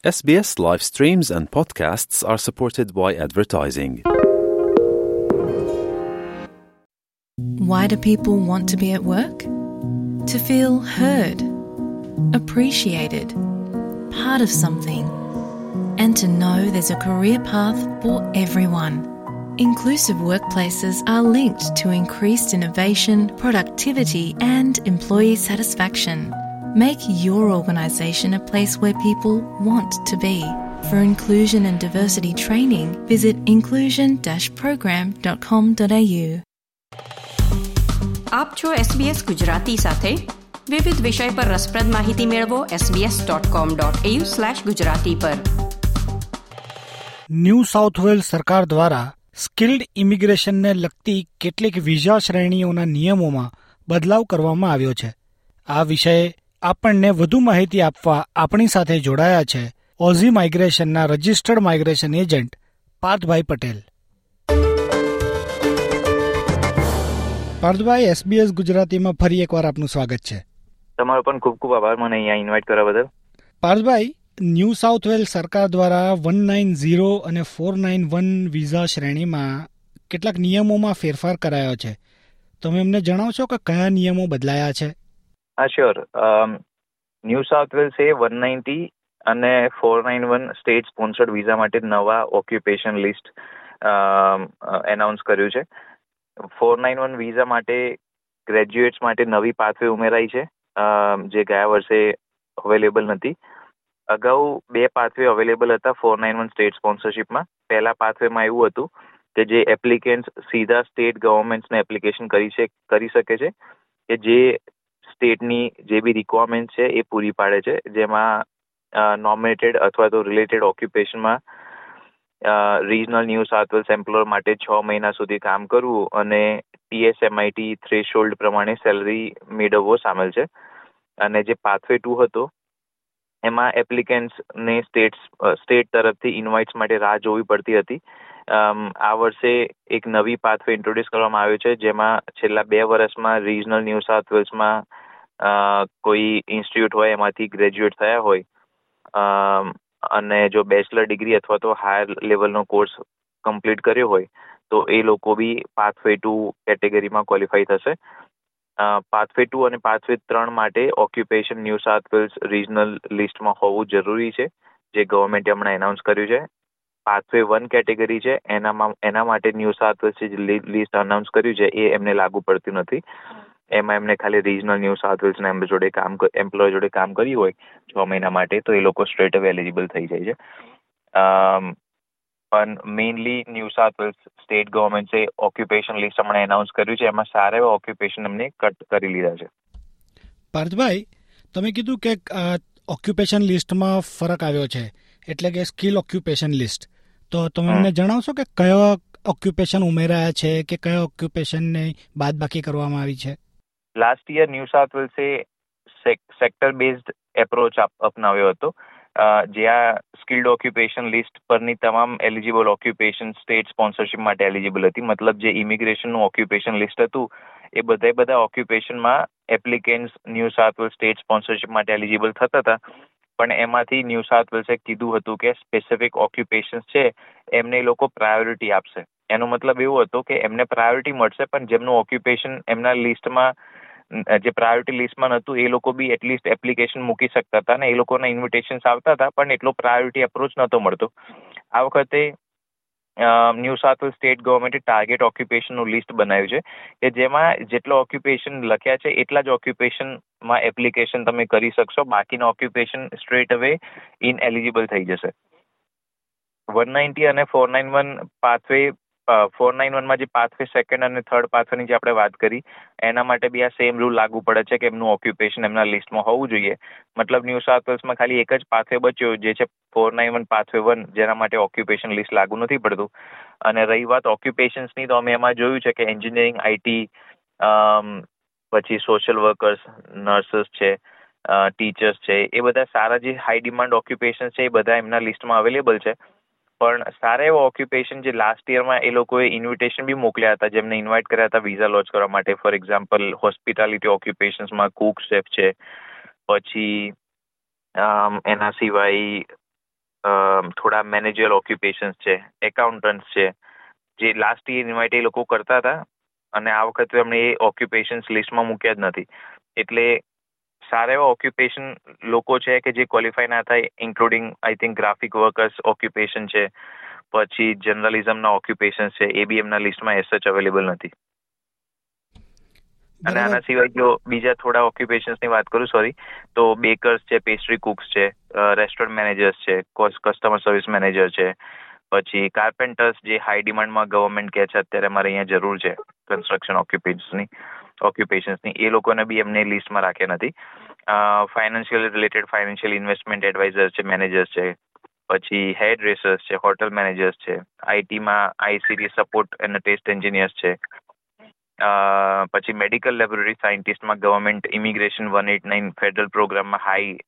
SBS live streams and podcasts are supported by advertising. Why do people want to be at work? To feel heard, appreciated, part of something, and to know there's a career path for everyone. Inclusive workplaces are linked to increased innovation, productivity, and employee satisfaction. Make your organisation a place where people want to be. For inclusion and diversity training, visit inclusion-program.com.au. આપ છો SBS Gujarati સાથે વિવિધ વિષય પર રસપ્રદ માહિતી મેળવો sbs.com.au/gujarati પર. ન્યૂ સાઉથ વેલ્સ સરકાર દ્વારા સ્કિલ્ડ ઇમિગ્રેશનને લગતી કેટલીક વિઝા શ્રેણીઓના નિયમોમાં બદલાવ કરવામાં આવ્યો છે. આ વિષયે આપણને વધુ માહિતી આપવા આપણી સાથે જોડાયા છે ઓઝી માઇગ્રેશનના registered migration agent Parthbhai Patel. Parthbhai, SBS ગુજરાતીમાં ફરી એકવાર આપનું સ્વાગત છે. તમારો પણ ખૂબ ખૂબ આભાર મને અહીંયા ઇન્વાઇટ કરવા બદલ. પાર્થભાઈ, ન્યૂ સાઉથ વેલ્સ સરકાર દ્વારા 190 અને 491 વિઝા શ્રેણીમાં કેટલાક નિયમોમાં ફેરફાર કરાયો છે. તમે અમને જણાવશો કે કયા નિયમો બદલાયા છે? હા, શ્યોર. ન્યૂ સાઉથ વેલ્સે 190 અને 491 સ્ટેટ સ્પોન્સર્ડ વિઝા માટે નવા ઓક્યુપેશન લિસ્ટ એનાઉન્સ કર્યું છે. 491 વિઝા માટે ગ્રેજ્યુએટ્સ માટે નવી પાથવે ઉમેરાઈ છે, જે ગયા વર્ષે અવેલેબલ નથી. અગાઉ 2 પાથવે અવેલેબલ હતા 491 સ્ટેટ સ્પોન્સરશિપમાં. પહેલા પાથવેમાં એવું હતું કે જે એપ્લિકેન્ટ સીધા સ્ટેટ ગવર્મેન્ટ્સને એપ્લિકેશન કરી શકે છે કે જે સ્ટેટની જે બી રિક્વાયરમેન્ટ છે એ પૂરી પાડે છે, જેમાં નોમિનેટેડ અથવા તો રિલેટેડ ઓક્યુપેશનમાં regional New South Wales employer માટે 6 મહિના સુધી કામ કરવું અને TSMIT થ્રેશોલ્ડ પ્રમાણે સેલરી મેળવવો સામેલ છે. અને જે પાથવે 2 હતો એમાં એપ્લિકેન્ટ્સને સ્ટેટ તરફથી ઇન્વાઇટ્સ માટે રાહ જોવી પડતી હતી. આ વર્ષે એક નવી પાથવે ઇન્ટ્રોડ્યુસ કરવામાં આવ્યો છે, જેમાં છેલ્લા 2 વર્ષમાં રિજનલ ન્યૂ સાઉથ વેલ્સમાં કોઈ ઇન્સ્ટિટ્યૂટ હોય એમાંથી ગ્રેજ્યુએટ થયા હોય અને જો બેચલર ડિગ્રી અથવા તો હાયર લેવલનો કોર્સ કમ્પ્લીટ કર્યો હોય તો એ લોકો બી પાથવે 2 કેટેગરીમાં ક્વોલિફાય થશે. પાથવે 2 અને પાથવે 3 માટે occupation New South Wales regional લિસ્ટમાં હોવું જરૂરી છે, જે ગવર્મેન્ટે હમણાં એનાઉન્સ કર્યું છે. પાથવે 1 કેટેગરી છે એના માટે ન્યૂ સાઉથ વેલ્સે જે લિસ્ટ અનાઉન્સ કર્યું છે એ એમને લાગુ પડતું નથી. એમાં એમને ખાલી રિજનલ ન્યૂ સાઉથ વેલ્સના એમ્પ્લોયર જોડે કામ કર્યું હોય 6 મહિના માટે તો એ લોકો સ્ટ્રેટ અવે એલિજિબલ થઈ જાય છે. પણ mainly New South Wales state ગવર્મેન્ટે ઓક્યુપેશન લિસ્ટ હમણાં એનાઉન્સ કર્યું છે, એમાં સારા એવા ઓક્યુપેશન એમને કટ કરી લીધા છે. પાર્થભાઈ, તમે કીધું કે ઓક્યુપેશન લિસ્ટમાં ફરક આવ્યો છે, એટલે કે સ્કિલ ઓક્યુપેશન લિસ્ટ. તો તમે અમને જણાવશો કે કયા ઓક્યુપેશન ઉમેરાયા છે કે કયા ઓક્યુપેશનને બાદબાકી કરવામાં આવી છે? લાસ્ટ યર ન્યૂ સાઉથ વેલ્સે સેક્ટર બેઝડ એપ્રોચ અપનાવ્યો હતો, જ્યાં સ્કિલ્ડ ઓક્યુપેશન લિસ્ટ પરની તમામ એલિજિબલ ઓક્યુપેશન સ્ટેટ સ્પોન્સરશિપ માટે એલિજિબલ હતી. મતલબ જે ઇમિગ્રેશનનું ઓક્યુપેશન લિસ્ટ હતું એ બધા ઓક્યુપેશનમાં applicants New South Wales state sponsorship માટે એલિજિબલ થતા હતા. પણ એમાંથી ન્યૂ સાઉથ વેલ્સે કીધું હતું કે સ્પેસિફિક ઓક્યુપેશન્સ છે એમને એ લોકો પ્રાયોરિટી આપશે. એનો મતલબ એવો હતો કે એમને પ્રાયોરિટી મળશે, પણ જેમનું ઓક્યુપેશન એમના લિસ્ટમાં જે પ્રાયોરિટી લિસ્ટમાં નહોતું એ લોકો બી એટલીસ્ટ એપ્લિકેશન મૂકી શકતા હતા ને એ લોકોના ઇન્વિટેશન્સ આવતા હતા, પણ એટલો પ્રાયોરિટી અપ્રોચ નહોતો મળતો. આ વખતે ન્યૂ સાઉથ વેલ્સ સ્ટેટ ગવર્મેન્ટે ટાર્ગેટ ઓક્યુપેશનનું લિસ્ટ બનાવ્યું છે કે જેમાં જેટલા ઓક્યુપેશન લખ્યા છે એટલા જ ઓક્યુપેશનમાં એપ્લિકેશન તમે કરી શકશો, બાકીના ઓક્યુપેશન સ્ટ્રેટ અવે ઇનએલિજિબલ થઈ જશે. 190 અને 491 પાથવે 491માં જે પાથવે 2nd અને 3rd પાથવેની જે આપણે વાત કરી એના માટે બી આ સેમ રૂલ લાગુ પડે છે કે એમનું ઓક્યુપેશન એમના લિસ્ટમાં હોવું જોઈએ. મતલબ ન્યૂ સાઉથ વેલ્સમાં ખાલી એક જ પાથવે બચ્યો, જે છે 491 પાથવે 1, જેના માટે ઓક્યુપેશન લિસ્ટ લાગુ નથી પડતું. અને રહી વાત ઓક્યુપેશન્સની, તો અમે એમાં જોયું છે કે એન્જિનિયરિંગ, IT, પછી સોશિયલ વર્કર્સ, નર્સિસ છે, ટીચર્સ છે, એ બધા સારા જે હાઈ ડિમાન્ડ ઓક્યુપેશન છે એ બધા એમના લિસ્ટમાં અવેલેબલ છે. પણ સારા એવા ઓક્યુપેશન જે લાસ્ટ યરમાં એ લોકોએ ઇન્વિટેશન બી મોકલ્યા હતા, જેમને ઇન્વાઇટ કર્યા હતા વિઝા લોન્ચ કરવા માટે. ફોર એક્ઝામ્પલ હોસ્પિટાલિટી ઓક્યુપેશન્સમાં કુક, શેફ છે, પછી એના સિવાય થોડા મેનેજિયલ ઓક્યુપેશન્સ છે, એકાઉન્ટન્ટ્સ છે, જે લાસ્ટ યર ઇન્વાઇટ એ લોકો કરતા હતા અને આ વખતે એમણે એ ઓક્યુપેશન્સ લિસ્ટમાં મૂક્યા જ નથી. એટલે સારા એવા ઓક્યુપેશન લોકો છે કે જે ક્વોલિફાય ના થાય, including I think graphic workers occupation છે, પછી જર્નલિઝમના ઓક્યુપેશન્સ છે, એ બી એમના લિસ્ટમાં એઝ સચ અવેલેબલ નથી. અને આના સિવાય જો બીજા થોડા ઓક્યુપેશન્સની વાત કરું, તો બેકર્સ છે, પેસ્ટ્રી કુક્સ છે, રેસ્ટોરન્ટ મેનેજર્સ છે, કસ્ટમર સર્વિસ મેનેજર છે, પછી કાર્પેન્ટર્સ જે હાઈ ડિમાન્ડમાં ગવર્મેન્ટ કહે છે અત્યારે અમારે અહીંયા જરૂર છે કન્સ્ટ્રક્શન ઓક્યુપેશન્સની, એ લોકોને બી એમને લિસ્ટમાં રાખ્યા નથી. Financial related financial investment adviser છે, મેનેજર્સ છે, પછી હેર ડ્રેસર્સ છે, હોટલ મેનેજર્સ છે, આઈટીમાં આઈસીટી સપોર્ટ અને ટેસ્ટ એન્જિનિયર્સ છે, પછી મેડિકલ લેબોરેટરી સાયન્ટિસ્ટમાં ગવર્મેન્ટ ઇમિગ્રેશન 189 ફેડરલ પ્રોગ્રામમાં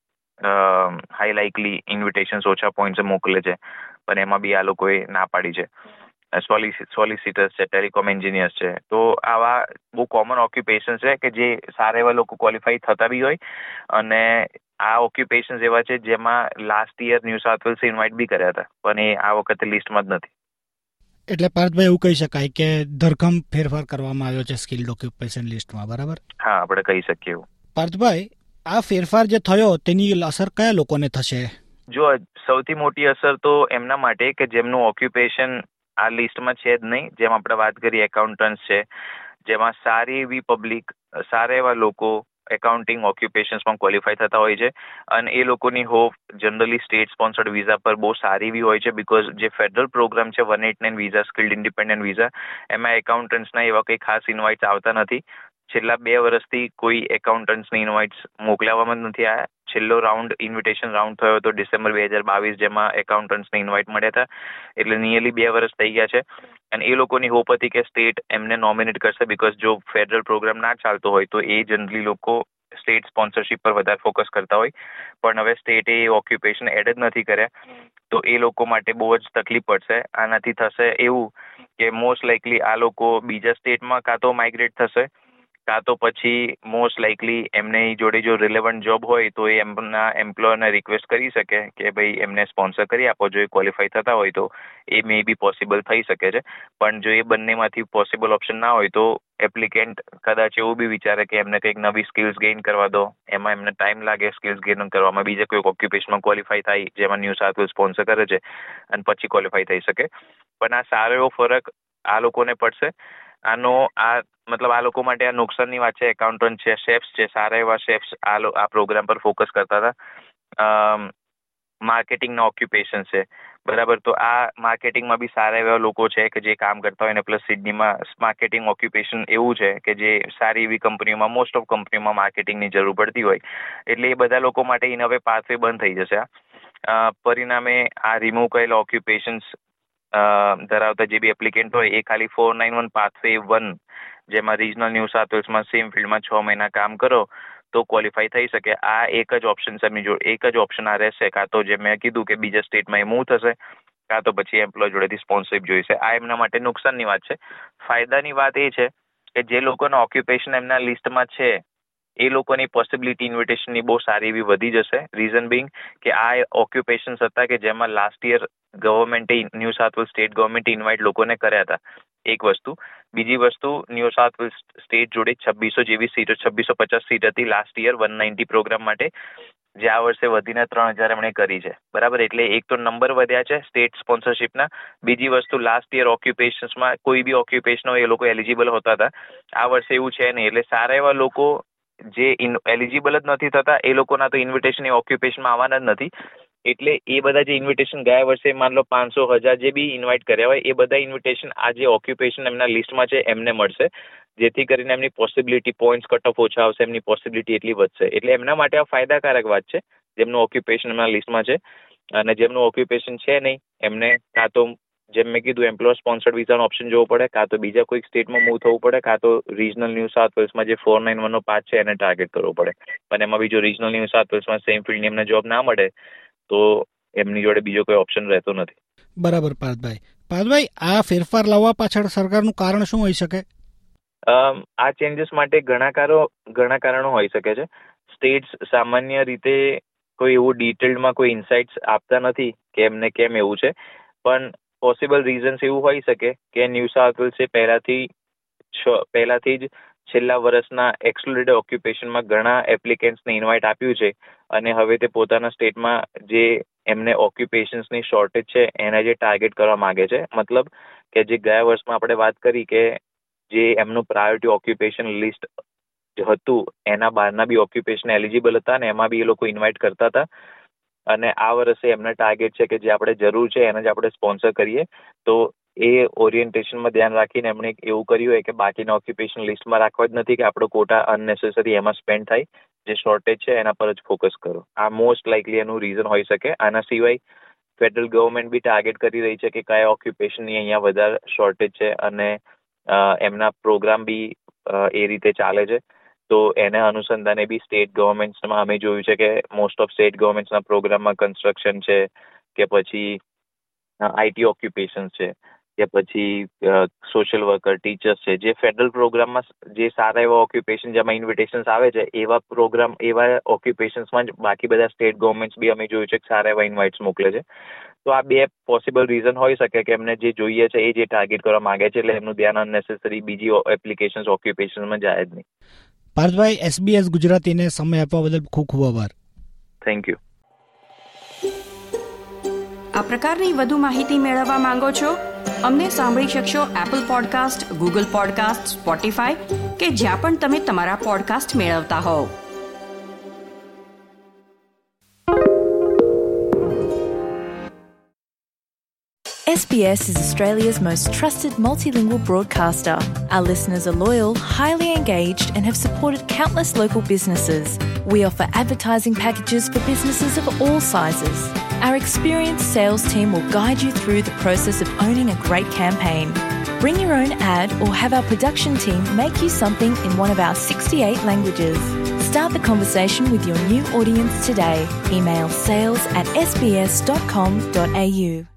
હાઈ લાઇકલી ઇન્વિટેશન્સ ઓછા પોઈન્ટ્સ મોકલે છે, પણ એમાં બી આ લોકોએ ના પાડી છે. સોલિસિટર્સ છે, ટેલિકોમ એન્જિનિયર્સ છે. તો આવા બહુ કોમન ઓક્યુપેશન છે કે જે સારા એવા લોકો ક્વોલિફાઈ થતા બી હોય, અને આ ઓક્યુપેશન્સ એવા છે જેમાં લાસ્ટ યર ન્યૂ સાઉથ વેલ્સે ઇન્વાઇટ બી કર્યા હતા, પણ એ આ વખતે લિસ્ટમાં જ નથી. એટલે પાર્થભાઈ એવું કહી શકાય કે ધરખમ ફેરફાર કરવામાં આવ્યો છે સ્કિલ્ડ ઓક્યુપેશન લિસ્ટમાં, બરાબર? હા, આપણે કહી શકીએ એવું. પાર્થભાઈ, આ ફેરફાર જે થયો તેની અસર કયા લોકોને થશે? જો સૌથી મોટી અસર તો એમના માટે કે જેમનું ઓક્યુપેશન આ લિસ્ટમાં છે જ નહીં, જેમ આપણે વાત કરી એકાઉન્ટન્ટ્સ છે, જેમાં સારી એવી પબ્લિક, સારા એવા લોકો એકાઉન્ટિંગ ઓક્યુપેશન્સમાં ક્વોલિફાય થતા હોય છે, અને એ લોકોની hope generally state sponsored visa પર બહુ સારી એવી હોય છે, બિકોઝ જે ફેડરલ પ્રોગ્રામ છે 189 વિઝા, સ્કિલ્ડ ઇન્ડિપેન્ડન્ટ વિઝા, એમાં એકાઉન્ટન્ટ્સના એવા કંઈ ખાસ ઇન્વાઇટ્સ આવતા નથી. છેલ્લા 2 વર્ષથી કોઈ એકાઉન્ટન્ટ્સની ઇન્વાઇટ્સ મોકલાવવામાં જ નથી આવ્યા. છેલ્લો રાઉન્ડ ઇન્વિટેશન રાઉન્ડ થયો હતો ડિસેમ્બર 2022, જેમાં એકાઉન્ટન્ટ્સને ઇન્વાઇટ મળ્યા હતા. એટલે નિયરલી 2 વર્ષ થઈ ગયા છે, અને એ લોકોની હોપ હતી કે સ્ટેટ એમને નોમિનેટ કરશે, બિકોઝ જો ફેડરલ પ્રોગ્રામ ના ચાલતો હોય તો એ જનરલી લોકો સ્ટેટ સ્પોન્સરશિપ પર વધારે ફોકસ કરતા હોય, પણ હવે સ્ટેટે એ ઓક્યુપેશન એડ જ નથી કર્યા, તો એ લોકો માટે બહુ જ તકલીફ પડશે. આનાથી થશે એવું કે મોસ્ટ લાઇકલી આ લોકો બીજા સ્ટેટમાં કાં તો માઇગ્રેટ થશે, કાં તો પછી મોસ્ટ લાઇકલી એમની જોડે જો રિલેવન્ટ જોબ હોય તો એ એમના એમ્પ્લોયરને રિક્વેસ્ટ કરી શકે કે ભાઈ એમને સ્પોન્સર કરી આપો. જો એ ક્વોલિફાઈ થતા હોય તો એ મે બી પોસિબલ થઈ શકે છે, પણ જો એ બંનેમાંથી પોસિબલ ઓપ્શન ના હોય તો એપ્લિકેન્ટ કદાચ એવું બી વિચારે કે એમને કંઈક નવી સ્કિલ્સ ગેઇન કરવા દો, એમાં એમને ટાઈમ લાગે સ્કિલ્સ ગેઇન કરવામાં, બીજા કોઈ ઓક્યુપેશનમાં ક્વોલિફાઈ થાય જેમાં ન્યૂ સાઉથ વેલ્સ સ્પોન્સર કરે છે, અને પછી ક્વોલિફાઈ થઈ શકે. પણ આ સારો એવો ફરક આ લોકોને પડશે. મતલબ આ લોકો માટે આ નુકસાનની વાત છે. એકાઉન્ટન્ટ છે, શેફ્સ છે, સારા એવા શેફ્સ આ પ્રોગ્રામ પર ફોકસ કરતા હતા. માર્કેટિંગના ઓક્યુપેશન છે, બરાબર, તો આ માર્કેટિંગમાં બી સારા એવા લોકો છે કે જે કામ કરતા હોય, ને પ્લસ સિડનીમાં માર્કેટિંગ ઓક્યુપેશન એવું છે કે જે સારી એવી કંપનીઓમાં, મોસ્ટ ઓફ કંપનીઓમાં માર્કેટિંગની જરૂર પડતી હોય, એટલે એ બધા લોકો માટે ઇન હવે પાથવે બંધ થઈ જશે. પરિણામે આ રિમૂવ કરેલા ઓક્યુપેશન્સ ધરાવતા જે બી એપ્લિકેન્ટ હોય એ ખાલી 491 પાથવે 1, જેમાં રિજનલ ન્યૂ સાઉથ વેલ્સમાં સેમ ફિલ્ડમાં 6 મહિના કામ કરો તો ક્વોલિફાઈ થઈ શકે. આ એક જ ઓપ્શન છે એમની જોડે, એક જ ઓપ્શન આ રહેશે, કાં તો જે મેં કીધું કે બીજા સ્ટેટમાં એ મૂવ થશે, કાં તો પછી એમ્પ્લોય જોડેથી સ્પોન્સરશિપ જોઈશે. આ એમના માટે નુકસાનની વાત છે. ફાયદાની વાત એ છે કે જે લોકોના ઓક્યુપેશન એમના લિસ્ટમાં છે એ લોકોની પોસિબિલિટી ઇન્વિટેશનની બહુ સારી એવી વધી જશે. રીઝન બિંગ કે આ ઓક્યુપેશન્સ હતા કે જેમાં લાસ્ટ યર ગવર્મેન્ટે, ન્યૂ સાઉથ વેલ્સ સ્ટેટ ગવર્મેન્ટે ઇન્વાઇટ લોકોને કર્યા હતા, એક વસ્તુ. બીજી વસ્તુ, ન્યૂ સાઉથ વેલ્સ સ્ટેટ જોડે 2600 જેવી સીટ, 2650 સીટ હતી લાસ્ટ યર 190 પ્રોગ્રામ માટે, જે આ વર્ષે વધીને 3000 એમણે કરી છે, બરાબર. એટલે એક તો નંબર વધ્યા છે સ્ટેટ સ્પોન્સરશિપના. બીજી વસ્તુ, લાસ્ટ યર ઓક્યુપેશન્સમાં કોઈ બી ઓક્યુપેશન હોય એ લોકો એલિજિબલ હોતા હતા, આ વર્ષે એવું છે નહીં. એટલે સારા એવા લોકો જે એલિજિબલ જ નથી થતા એ લોકોના તો ઇન્વિટેશન એ ઓક્યુપેશનમાં આવવાના જ નથી. એટલે એ બધા જે ઇન્વિટેશન ગયા વર્ષે માન લો 500 1000 જે બી ઇન્વાઇટ કર્યા હોય એ બધા ઇન્વિટેશન આ જે ઓક્યુપેશન એમના લિસ્ટમાં છે એમને મળશે, જેથી કરીને એમની પોસિબિલિટી, પોઈન્ટ્સ કટ ઓફ ઓછા આવશે, એમની પોસિબિલિટી એટલી વધશે. એટલે એમના માટે આ ફાયદાકારક વાત છે જેમનું ઓક્યુપેશન એમના લિસ્ટમાં છે, અને જેમનું ઓક્યુપેશન છે નહીં એમને કાં તો જેમ મેં કીધું એમ્પ્લોયર સ્પોન્સર્ડ વિઝાનો ઓપ્શન જોવો પડે, કાં તો બીજા કોઈક સ્ટેટમાં મૂવ થવું પડે, કાં તો રિજનલ ન્યૂ સાઉથ વેલ્સમાં જે 491 નો પાથ છે એને ટાર્ગેટ કરવો પડે. પણ એમાં બી જો રિજનલ ન્યૂ સાઉથ વેલ્સમાં સેમ ફિલ્ડની એમને જોબ ના મળે તો એમની જોડે બીજો કોઈ ઓપ્શન રહેતો નથી. બરાબર પાર્થભાઈ, આ ફેરફાર લાવવા પાછળ સરકારનું કારણ શું હોઈ શકે? આ ચેન્જીસ માટે ઘણા કારણો હોઈ શકે છે. સ્ટેટ્સ સામાન્ય રીતે કોઈ એવું ડિટેલ્ડમાં કોઈ ઇન્સાઇટ્સ આપતા નથી કે એમને કેમ એવું છે, પણ પોસિબલ રીઝન્સ એવું હોઈ શકે કે ન્યૂ સાઉથ વેલ્સે પહેલાથી જ છેલ્લા વર્ષના એક્સક્લુડેડ ઓક્યુપેશનમાં ઘણા એપ્લિકેન્ટ્સને ઇન્વાઇટ આપ્યું છે અને હવે તે પોતાના સ્ટેટમાં જે એમને ઓક્યુપેશન્સની શોર્ટેજ છે એને જે ટાર્ગેટ કરવા માગે છે. મતલબ કે જે ગયા વર્ષમાં આપણે વાત કરી કે જે એમનું પ્રાયોરિટી ઓક્યુપેશન લિસ્ટ હતું એના બહારના બી ઓક્યુપેશન એલિજિબલ હતા અને એમાં બી એ લોકો ઇન્વાઇટ કરતા હતા, અને આ વર્ષે એમના ટાર્ગેટ છે કે જે આપણે જરૂર છે એને જ આપણે સ્પોન્સર કરીએ. તો એ ઓરિએન્ટેશનમાં ધ્યાન રાખીને એમણે એવું કર્યું હોય કે બાકીના ઓક્યુપેશન લિસ્ટમાં રાખવા જ નથી કે આપણો કોટા અનનેસેસરી એમાં સ્પેન્ડ થાય, જે શોર્ટેજ છે એના પર જ ફોકસ કરો. આ મોસ્ટ લાઇકલી એનું રીઝન હોઈ શકે. આના સિવાય ફેડરલ ગવર્મેન્ટ બી ટાર્ગેટ કરી રહી છે કે કયા ઓક્યુપેશનની અહીંયા વધારે શોર્ટેજ છે અને એમના પ્રોગ્રામ બી એ રીતે ચાલે છે. તો એના અનુસંધાને બી સ્ટેટ ગવર્મેન્ટ્સમાં અમે જોયું છે કે મોસ્ટ ઓફ સ્ટેટ ગવર્મેન્ટ્સના પ્રોગ્રામમાં કન્સ્ટ્રક્શન છે કે પછી આઈટી ઓક્યુપેશન છે કે પછી સોશિયલ વર્કર, ટીચર્સ છે, જે ફેડરલ પ્રોગ્રામમાં જે સારા એવા ઓક્યુપેશન જેમાં ઇન્વિટેશન્સ આવે છે એવા પ્રોગ્રામ એવા ઓક્યુપેશન્સમાં જ બાકી બધા સ્ટેટ ગવર્મેન્ટ્સ બી અમે જોયું છે કે સારા એવા ઇન્વાઇટ્સ મોકલે છે. તો આ બે પોસિબલ રીઝન હોઈ શકે કે એમને જે જોઈએ છે એ જે ટાર્ગેટ કરવા માંગે છે, એટલે એમનું ધ્યાન અનનેસેસરી બીજી એપ્લિકેશન્સ ઓક્યુપેશનમાં જાય જ નહીં. પાર્થભાઈ, SBS ગુજરાતીને સમય આપવા બદલ ખૂબ ખૂબ આભાર. Thank you. આ પ્રકારની વધુ માહિતી મેળવવા માંગો છો? અમને સાંભળી શકશો Apple podcast, Google podcast, Spotify કે જ્યાં પણ તમે તમારા પોડકાસ્ટ મેળવતા હોવ. SBS is Australia's most trusted multilingual broadcaster. Our listeners are loyal, highly engaged, and have supported countless local businesses. We offer advertising packages for businesses of all sizes. Our experienced sales team will guide you through the process of owning a great campaign. Bring your own ad or have our production team make you something in one of our 68 languages. Start the conversation with your new audience today. Email sales@sbs.com.au.